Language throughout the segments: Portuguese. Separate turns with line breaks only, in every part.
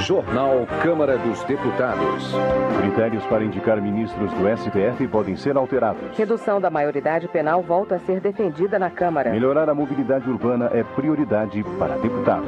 Jornal Câmara dos Deputados.
Critérios para indicar ministros do STF podem ser alterados.
Redução da maioridade penal volta a ser defendida na Câmara.
Melhorar a mobilidade urbana é prioridade para deputados.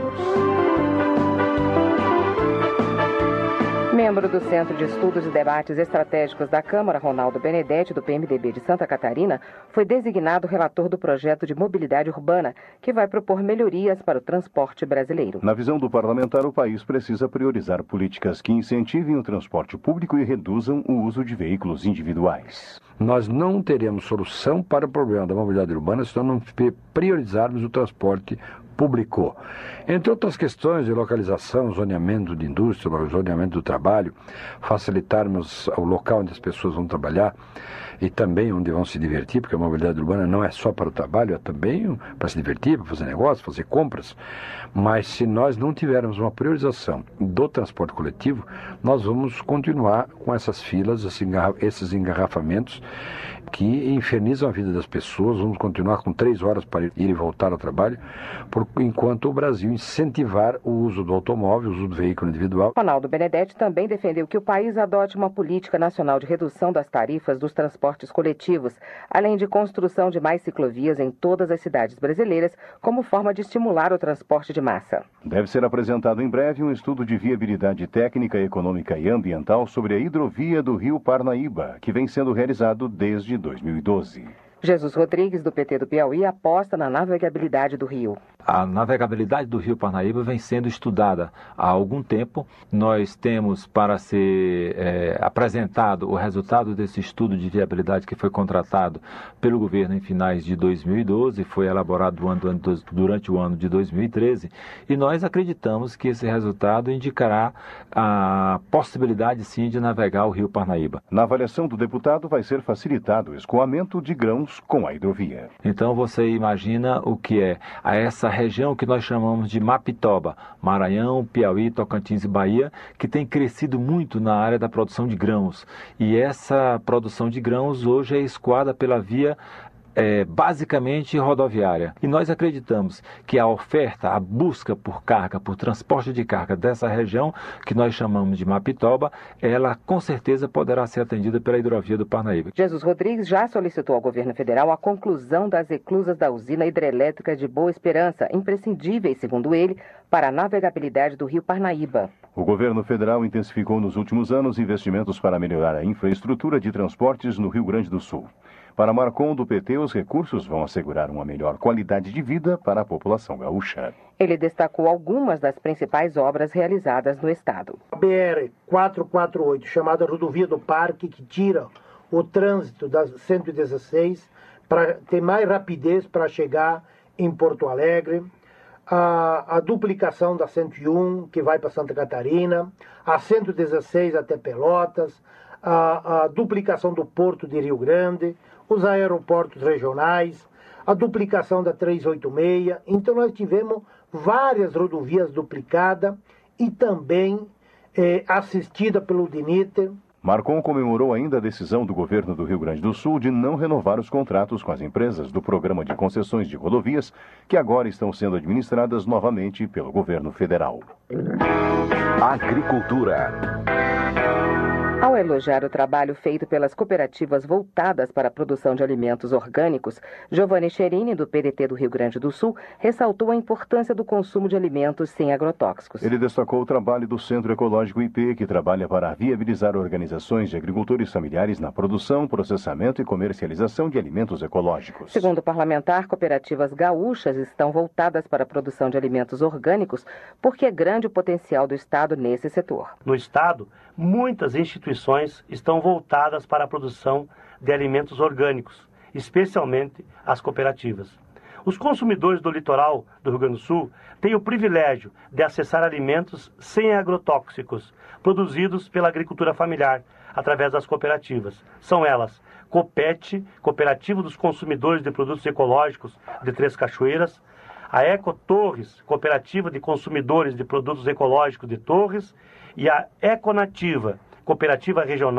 Membro do Centro de Estudos e Debates Estratégicos da Câmara, Ronaldo Benedetti, do PMDB de Santa Catarina, foi designado relator do projeto de mobilidade urbana, que vai propor melhorias para o transporte brasileiro.
Na visão do parlamentar, o país precisa priorizar políticas que incentivem o transporte público e reduzam o uso de veículos individuais.
Nós não teremos solução para o problema da mobilidade urbana se nós não priorizarmos o transporte público. Entre outras questões de localização, zoneamento de indústria, zoneamento do trabalho, facilitarmos o local onde as pessoas vão trabalhar e também onde vão se divertir, porque a mobilidade urbana não é só para o trabalho, é também para se divertir, para fazer negócios, fazer compras. Mas se nós não tivermos uma priorização do transporte coletivo, nós vamos continuar com essas filas, esses engarrafamentos que infernizam a vida das pessoas. Vamos continuar com 3 horas para ir e voltar ao trabalho, enquanto o Brasil incentivar o uso do automóvel, o uso do veículo individual.
Ronaldo Benedetti também defendeu que o país adote uma política nacional de redução das tarifas dos transportes coletivos, além de construção de mais ciclovias em todas as cidades brasileiras, como forma de estimular o transporte de massa.
Deve ser apresentado em breve um estudo de viabilidade técnica, econômica e ambiental sobre a hidrovia do Rio Parnaíba, que vem sendo realizado desde 2012.
Jesus Rodrigues, do PT do Piauí, aposta na navegabilidade do rio.
A navegabilidade do Rio Parnaíba vem sendo estudada há algum tempo. Nós temos para ser apresentado o resultado desse estudo de viabilidade que foi contratado pelo governo em finais de 2012, foi elaborado durante o ano de 2013, e nós acreditamos que esse resultado indicará a possibilidade, sim, de navegar o Rio Parnaíba.
Na avaliação do deputado vai ser facilitado o escoamento de grãos com a hidrovia.
Então você imagina o que é essa região que nós chamamos de Mapitoba, Maranhão, Piauí, Tocantins e Bahia, que tem crescido muito na área da produção de grãos. E essa produção de grãos hoje é escoada pela via basicamente rodoviária. E nós acreditamos que a oferta, a busca por carga, por transporte de carga dessa região, que nós chamamos de Mapitoba, ela com certeza poderá ser atendida pela hidrovia do Parnaíba.
Jesus Rodrigues já solicitou ao governo federal a conclusão das eclusas da usina hidrelétrica de Boa Esperança, imprescindíveis, segundo ele, para a navegabilidade do Rio Parnaíba.
O governo federal intensificou nos últimos anos investimentos para melhorar a infraestrutura de transportes no Rio Grande do Sul. Para Marcon, do PT, os recursos vão assegurar uma melhor qualidade de vida para a população gaúcha.
Ele destacou algumas das principais obras realizadas no estado.
A BR-448, chamada Rodovia do Parque, que tira o trânsito da 116 para ter mais rapidez para chegar em Porto Alegre. A duplicação da 101, que vai para Santa Catarina, a 116 até Pelotas, a duplicação do Porto de Rio Grande, os aeroportos regionais, a duplicação da 386. Então nós tivemos várias rodovias duplicadas e também assistida pelo DINITE.
Marcon comemorou ainda a decisão do governo do Rio Grande do Sul de não renovar os contratos com as empresas do Programa de Concessões de Rodovias, que agora estão sendo administradas novamente pelo governo federal.
Agricultura.
Ao elogiar o trabalho feito pelas cooperativas voltadas para a produção de alimentos orgânicos, Giovanni Cherini, do PDT do Rio Grande do Sul, ressaltou a importância do consumo de alimentos sem agrotóxicos.
Ele destacou o trabalho do Centro Ecológico IP, que trabalha para viabilizar organizações de agricultores familiares na produção, processamento e comercialização de alimentos ecológicos.
Segundo o parlamentar, cooperativas gaúchas estão voltadas para a produção de alimentos orgânicos porque é grande o potencial do Estado nesse setor.
No Estado, muitas instituições estão voltadas para a produção de alimentos orgânicos, especialmente as cooperativas. Os consumidores do litoral do Rio Grande do Sul têm o privilégio de acessar alimentos sem agrotóxicos, produzidos pela agricultura familiar, através das cooperativas. São elas Copet, Cooperativa dos Consumidores de Produtos Ecológicos de Três Cachoeiras, a Eco Torres, Cooperativa de Consumidores de Produtos Ecológicos de Torres, e a Econativa, Cooperativa Regional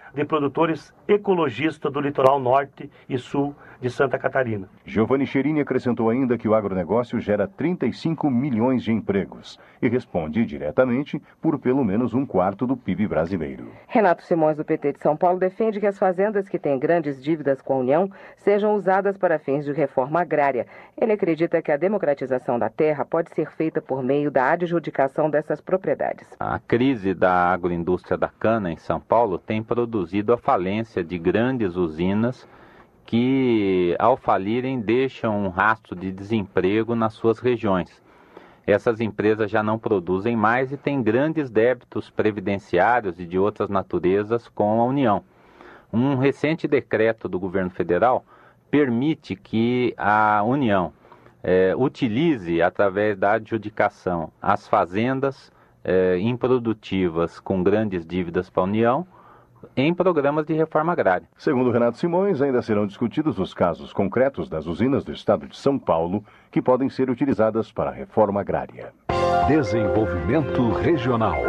de produtores ecologistas do litoral norte e sul de Santa Catarina.
Giovanni Cherini acrescentou ainda que o agronegócio gera 35 milhões de empregos e responde diretamente por pelo menos 1/4 do PIB brasileiro.
Renato Simões, do PT de São Paulo, defende que as fazendas que têm grandes dívidas com a União sejam usadas para fins de reforma agrária. Ele acredita que a democratização da terra pode ser feita por meio da adjudicação dessas propriedades.
A crise da agroindústria da cana em São Paulo tem produzido a falência de grandes usinas que, ao falirem, deixam um rastro de desemprego nas suas regiões. Essas empresas já não produzem mais e têm grandes débitos previdenciários e de outras naturezas com a União. Um recente decreto do governo federal permite que a União utilize, através da adjudicação, as fazendas improdutivas com grandes dívidas para a União em programas de reforma agrária.
Segundo Renato Simões, ainda serão discutidos os casos concretos das usinas do estado de São Paulo que podem ser utilizadas para a reforma agrária.
Desenvolvimento regional.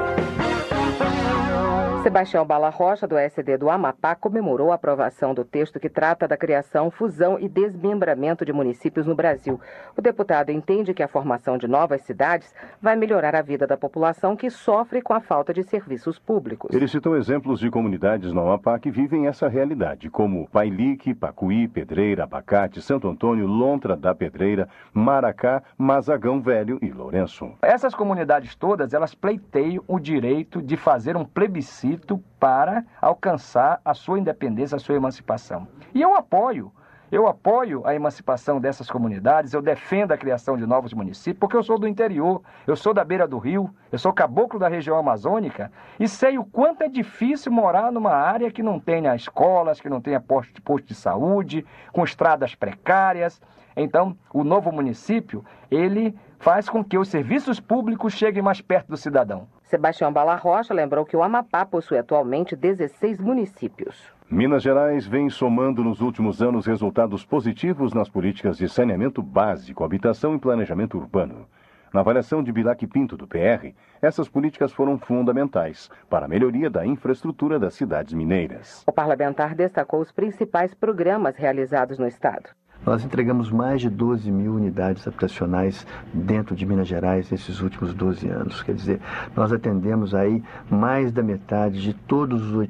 Sebastião Bala Rocha, do SD do Amapá, comemorou a aprovação do texto que trata da criação, fusão e desmembramento de municípios no Brasil. O deputado entende que a formação de novas cidades vai melhorar a vida da população que sofre com a falta de serviços públicos.
Ele citou exemplos de comunidades no Amapá que vivem essa realidade, como Pailique, Pacuí, Pedreira, Abacate, Santo Antônio, Lontra da Pedreira, Maracá, Mazagão Velho e Lourenço.
Essas comunidades todas, elas pleiteiam o direito de fazer um plebiscito para alcançar a sua independência, a sua emancipação. E eu apoio a emancipação dessas comunidades, eu defendo a criação de novos municípios, porque eu sou do interior, eu sou da beira do rio, eu sou caboclo da região amazônica e sei o quanto é difícil morar numa área que não tenha escolas, que não tenha posto de saúde, com estradas precárias. Então, o novo município, ele faz com que os serviços públicos cheguem mais perto do cidadão.
Sebastião Bala Rocha lembrou que o Amapá possui atualmente 16 municípios.
Minas Gerais vem somando nos últimos anos resultados positivos nas políticas de saneamento básico, habitação e planejamento urbano. Na avaliação de Bilac Pinto, do PR, essas políticas foram fundamentais para a melhoria da infraestrutura das cidades mineiras.
O parlamentar destacou os principais programas realizados no estado.
Nós entregamos mais de 12 mil unidades habitacionais dentro de Minas Gerais nesses últimos 12 anos. Quer dizer, nós atendemos aí mais da metade de todos os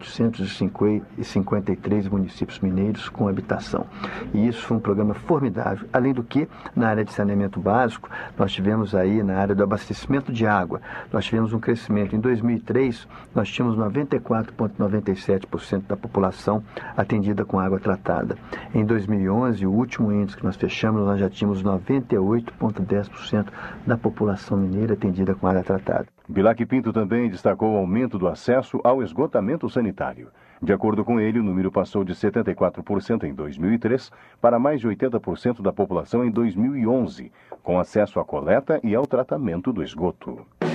853 municípios mineiros com habitação. E isso foi um programa formidável. Além do que, na área de saneamento básico, nós tivemos aí, na área do abastecimento de água, nós tivemos um crescimento. Em 2003, nós tínhamos 94,97% da população atendida com água tratada. Em 2011, o último índice que nós fechamos, nós já tínhamos 98,10% da população mineira atendida com água tratada.
Bilac Pinto também destacou o aumento do acesso ao esgotamento sanitário. De acordo com ele, o número passou de 74% em 2003 para mais de 80% da população em 2011, com acesso à coleta e ao tratamento do esgoto.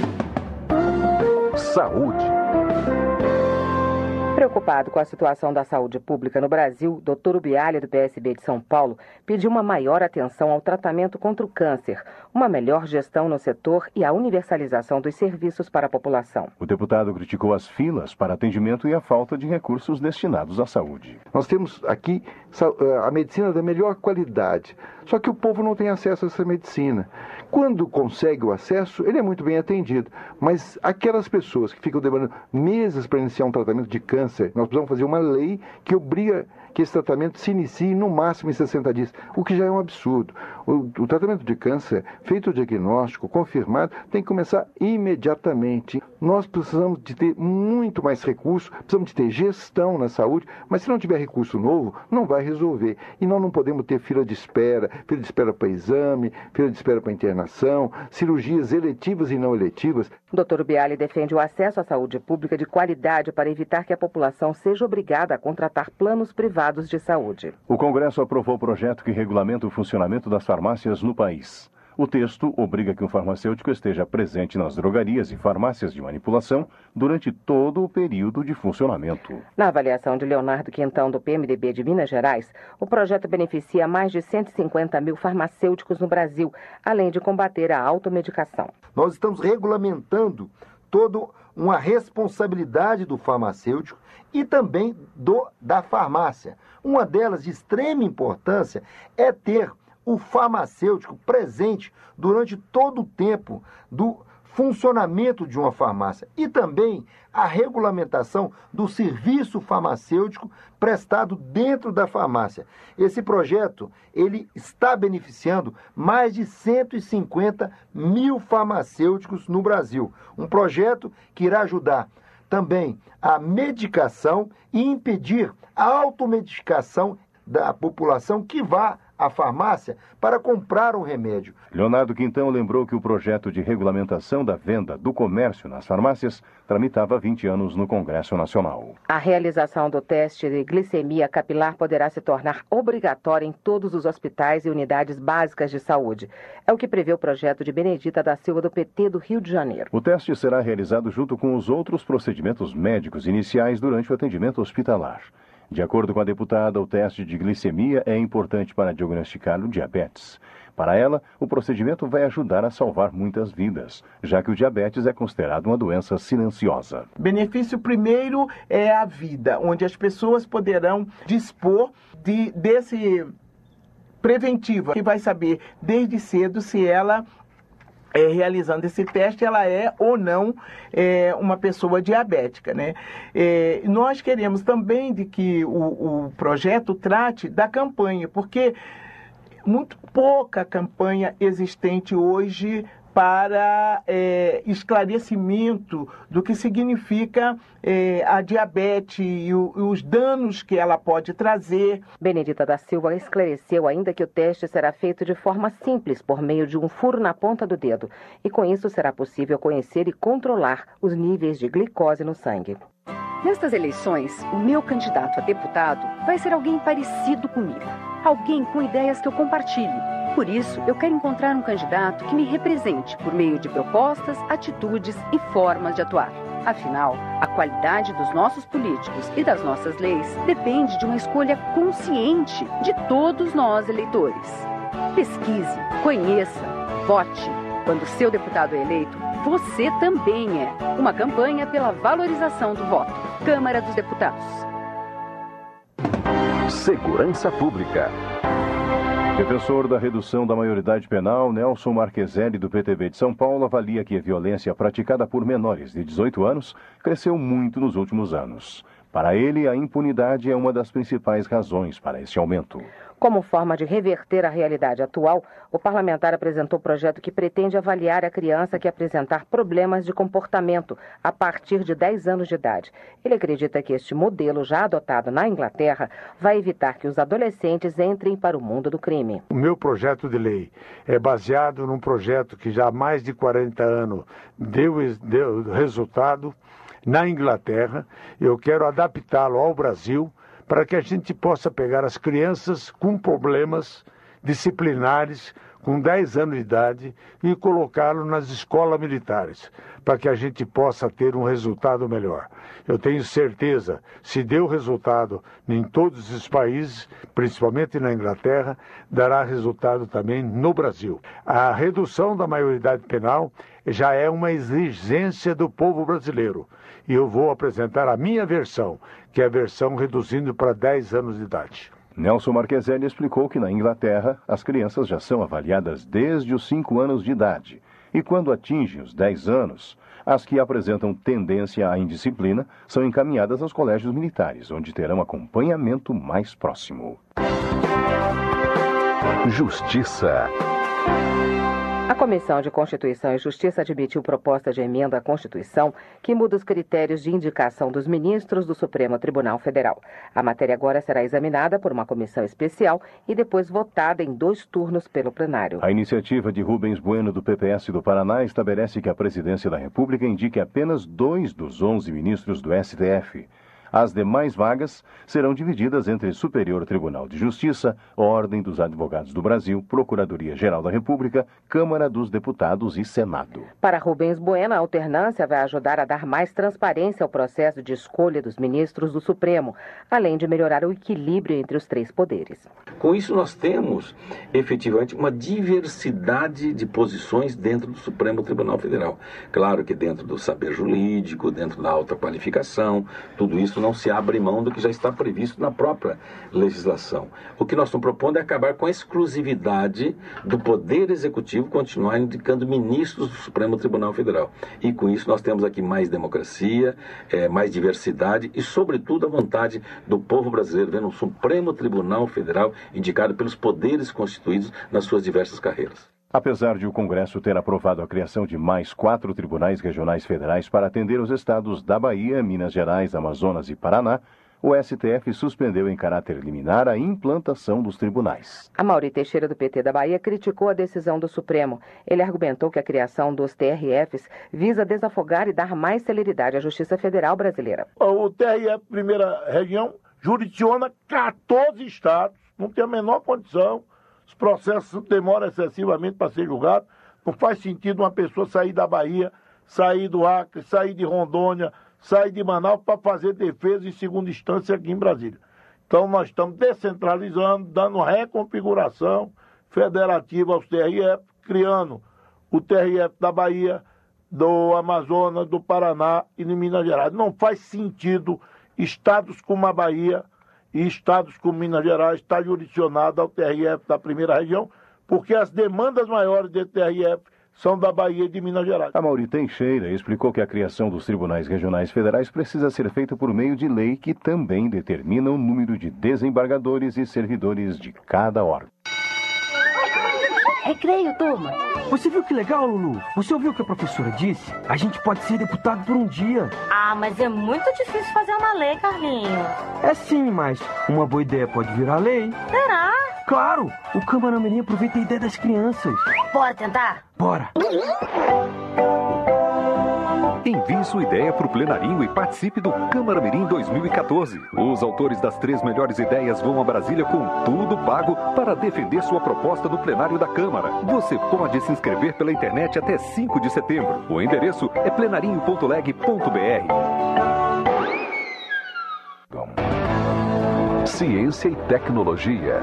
Saúde.
Preocupado com a situação da saúde pública no Brasil, Dr. Ubiali, do PSB de São Paulo, pediu uma maior atenção ao tratamento contra o câncer, uma melhor gestão no setor e a universalização dos serviços para a população.
O deputado criticou as filas para atendimento e a falta de recursos destinados à saúde.
Nós temos aqui a medicina da melhor qualidade, só que o povo não tem acesso a essa medicina. Quando consegue o acesso, ele é muito bem atendido, mas aquelas pessoas que ficam demorando meses para iniciar um tratamento de câncer, nós precisamos fazer uma lei que obriga que esse tratamento se inicie no máximo em 60 dias, o que já é um absurdo. O tratamento de câncer, feito o diagnóstico, confirmado, tem que começar imediatamente. Nós precisamos de ter muito mais recursos, precisamos de ter gestão na saúde, mas se não tiver recurso novo, não vai resolver. E nós não podemos ter fila de espera para exame, fila de espera para internação, cirurgias eletivas e não eletivas.
O Dr. Ubiali defende o acesso à saúde pública de qualidade para evitar que a população seja obrigada a contratar planos privados de saúde.
O Congresso aprovou o projeto que regulamenta o funcionamento das farmácias no país. O texto obriga que um farmacêutico esteja presente nas drogarias e farmácias de manipulação durante todo o período de funcionamento.
Na avaliação de Leonardo Quintão, do PMDB de Minas Gerais, o projeto beneficia mais de 150 mil farmacêuticos no Brasil, além de combater a automedicação.
Nós estamos regulamentando todo uma responsabilidade do farmacêutico e também da farmácia. Uma delas de extrema importância é ter o farmacêutico presente durante todo o tempo do funcionamento de uma farmácia e também a regulamentação do serviço farmacêutico prestado dentro da farmácia. Esse projeto, ele está beneficiando mais de 150 mil farmacêuticos no Brasil. Um projeto que irá ajudar também a medicação e impedir a automedicação da população que vá à farmácia para comprar um remédio.
Leonardo Quintão lembrou que o projeto de regulamentação da venda do comércio nas farmácias tramitava há 20 anos no Congresso Nacional.
A realização do teste de glicemia capilar poderá se tornar obrigatória em todos os hospitais e unidades básicas de saúde. É o que prevê o projeto de Benedita da Silva, do PT do Rio de Janeiro.
O teste será realizado junto com os outros procedimentos médicos iniciais durante o atendimento hospitalar. De acordo com a deputada, o teste de glicemia é importante para diagnosticar o diabetes. Para ela, o procedimento vai ajudar a salvar muitas vidas, já que o diabetes é considerado uma doença silenciosa.
Benefício primeiro é a vida, onde as pessoas poderão dispor desse preventivo, que vai saber desde cedo se ela realizando esse teste, ela é ou não uma pessoa diabética, né? Nós queremos também de que o projeto trate da campanha, porque muito pouca campanha existente hoje para esclarecimento do que significa a diabetes e os danos que ela pode trazer.
Benedita da Silva esclareceu ainda que o teste será feito de forma simples, por meio de um furo na ponta do dedo. E com isso será possível conhecer e controlar os níveis de glicose no sangue.
Nestas eleições, o meu candidato a deputado vai ser alguém parecido comigo. Alguém com ideias que eu compartilhe. Por isso, eu quero encontrar um candidato que me represente por meio de propostas, atitudes e formas de atuar. Afinal, a qualidade dos nossos políticos e das nossas leis depende de uma escolha consciente de todos nós eleitores. Pesquise, conheça, vote. Quando seu deputado é eleito, você também é. Uma campanha pela valorização do voto. Câmara dos Deputados.
Segurança Pública.
Defensor da redução da maioridade penal, Nelson Marqueselli, do PTB de São Paulo, avalia que a violência praticada por menores de 18 anos cresceu muito nos últimos anos. Para ele, a impunidade é uma das principais razões para esse aumento.
Como forma de reverter a realidade atual, o parlamentar apresentou um projeto que pretende avaliar a criança que apresentar problemas de comportamento a partir de 10 anos de idade. Ele acredita que este modelo, já adotado na Inglaterra, vai evitar que os adolescentes entrem para o mundo do crime.
O meu projeto de lei é baseado num projeto que já há mais de 40 anos deu resultado na Inglaterra. Eu quero adaptá-lo ao Brasil, para que a gente possa pegar as crianças com problemas disciplinares, com 10 anos de idade, e colocá-lo nas escolas militares, para que a gente possa ter um resultado melhor. Eu tenho certeza, se deu resultado em todos os países, principalmente na Inglaterra, dará resultado também no Brasil. A redução da maioridade penal já é uma exigência do povo brasileiro. E eu vou apresentar a minha versão, que é a versão reduzindo para 10 anos de idade.
Nelson Marqueselli explicou que na Inglaterra as crianças já são avaliadas desde os 5 anos de idade. E quando atingem os 10 anos, as que apresentam tendência à indisciplina são encaminhadas aos colégios militares, onde terão acompanhamento mais próximo.
Justiça.
A Comissão de Constituição e Justiça admitiu proposta de emenda à Constituição que muda os critérios de indicação dos ministros do Supremo Tribunal Federal. A matéria agora será examinada por uma comissão especial e depois votada em 2 turnos pelo plenário.
A iniciativa de Rubens Bueno, do PPS do Paraná, estabelece que a Presidência da República indique apenas 2 dos 11 ministros do STF. As demais vagas serão divididas entre Superior Tribunal de Justiça, Ordem dos Advogados do Brasil, Procuradoria-Geral da República, Câmara dos Deputados e Senado.
Para Rubens Bueno, a alternância vai ajudar a dar mais transparência ao processo de escolha dos ministros do Supremo, além de melhorar o equilíbrio entre os três poderes.
Com isso, nós temos, efetivamente, uma diversidade de posições dentro do Supremo Tribunal Federal. Claro que dentro do saber jurídico, dentro da alta qualificação, tudo isso não se abre mão do que já está previsto na própria legislação. O que nós estamos propondo é acabar com a exclusividade do Poder Executivo continuar indicando ministros do Supremo Tribunal Federal. E com isso nós temos aqui mais democracia, mais diversidade e, sobretudo, a vontade do povo brasileiro vendo um Supremo Tribunal Federal indicado pelos poderes constituídos nas suas diversas carreiras.
Apesar de o Congresso ter aprovado a criação de mais 4 tribunais regionais federais para atender os estados da Bahia, Minas Gerais, Amazonas e Paraná, o STF suspendeu em caráter liminar a implantação dos tribunais.
Amaury Teixeira, do PT da Bahia, criticou a decisão do Supremo. Ele argumentou que a criação dos TRFs visa desafogar e dar mais celeridade à Justiça Federal brasileira.
O TRF, primeira região, jurisdiciona 14 estados, não tem a menor condição. Os processos demoram excessivamente para ser julgados. Não faz sentido uma pessoa sair da Bahia, sair do Acre, sair de Rondônia, sair de Manaus para fazer defesa em segunda instância aqui em Brasília. Então nós estamos descentralizando, dando reconfiguração federativa aos TRF, criando o TRF da Bahia, do Amazonas, do Paraná e de Minas Gerais. Não faz sentido estados como a Bahia e estados como Minas Gerais está jurisdicionado ao TRF da primeira região, porque as demandas maiores do TRF são da Bahia e de Minas Gerais.
Amaury Teixeira explicou que a criação dos tribunais regionais federais precisa ser feita por meio de lei que também determina o número de desembargadores e servidores de cada órgão.
Recreio, turma. Você viu que legal, Lulu? Você ouviu o que a professora disse? A gente pode ser deputado por um dia.
Ah, mas é muito difícil fazer uma lei, Carlinhos.
É sim, mas uma boa ideia pode virar lei.
Será?
Claro! O Câmara Mirim aproveita a ideia das crianças.
Bora tentar?
Bora!
Envie sua ideia para o Plenarinho e participe do Câmara Mirim 2014. Os autores das 3 melhores ideias vão a Brasília com tudo pago para defender sua proposta no plenário da Câmara. Você pode se inscrever pela internet até 5 de setembro. O endereço é plenarinho.leg.br. Ciência e tecnologia.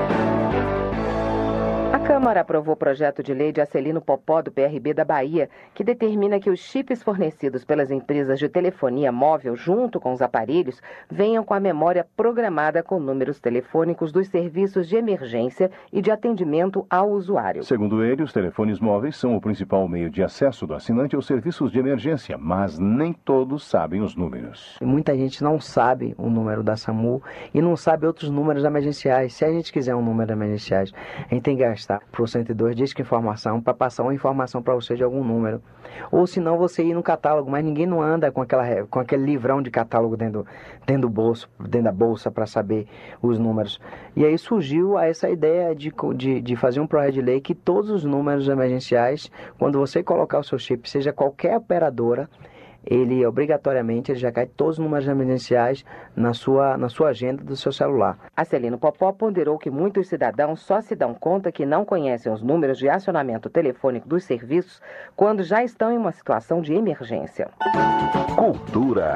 A Câmara aprovou o projeto de lei de Acelino Popó, do PRB da Bahia, que determina que os chips fornecidos pelas empresas de telefonia móvel junto com os aparelhos venham com a memória programada com números telefônicos dos serviços de emergência e de atendimento ao usuário.
Segundo ele, os telefones móveis são o principal meio de acesso do assinante aos serviços de emergência, mas nem todos sabem os números.
Muita gente não sabe o número da SAMU e não sabe outros números emergenciais. Se a gente quiser um número emergenciais, a gente tem que gastar para o 102 diz que informação para passar uma informação para você de algum número. Ou se não, você ir no catálogo, mas ninguém não anda com aquele livrão de catálogo dentro do bolso, dentro da bolsa para saber os números. E aí surgiu essa ideia de fazer um projeto de lei que todos os números emergenciais, quando você colocar o seu chip, seja qualquer operadora, ele obrigatoriamente já cai todos os números emergenciais na sua agenda do seu celular.
Acelino Popó ponderou que muitos cidadãos só se dão conta que não conhecem os números de acionamento telefônico dos serviços quando já estão em uma situação de emergência.
Cultura.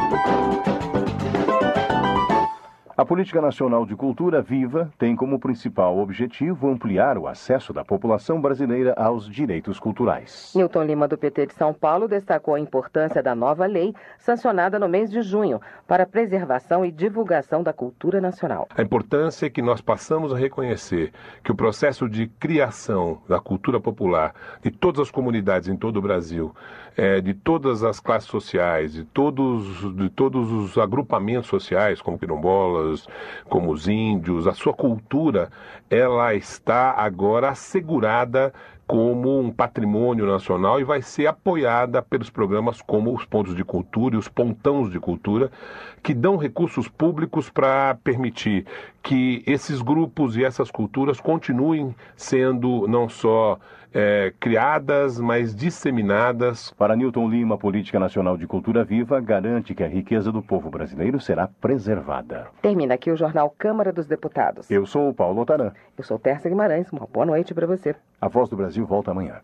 A Política Nacional de Cultura Viva tem como principal objetivo ampliar o acesso da população brasileira aos direitos culturais.
Newton Lima, do PT de São Paulo, destacou a importância da nova lei, sancionada no mês de junho, para a preservação e divulgação da cultura nacional.
A importância é que nós passamos a reconhecer que o processo de criação da cultura popular de todas as comunidades em todo o Brasil, de todas as classes sociais, de todos os agrupamentos sociais, como quilombolas, indígenas, como os índios, a sua cultura, ela está agora assegurada como um patrimônio nacional e vai ser apoiada pelos programas como os pontos de cultura e os pontões de cultura, que dão recursos públicos para permitir que esses grupos e essas culturas continuem sendo não só criadas, mas disseminadas.
Para Newton Lima, a Política Nacional de Cultura Viva garante que a riqueza do povo brasileiro será preservada.
Termina aqui o jornal Câmara dos Deputados.
Eu sou o Paulo Otaran.
Eu sou Tércia Guimarães. Uma boa noite para você.
A Voz do Brasil volta amanhã.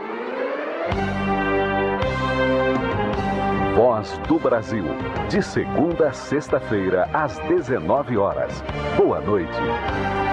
Voz do Brasil, de segunda a sexta-feira, às 19 horas. Boa noite.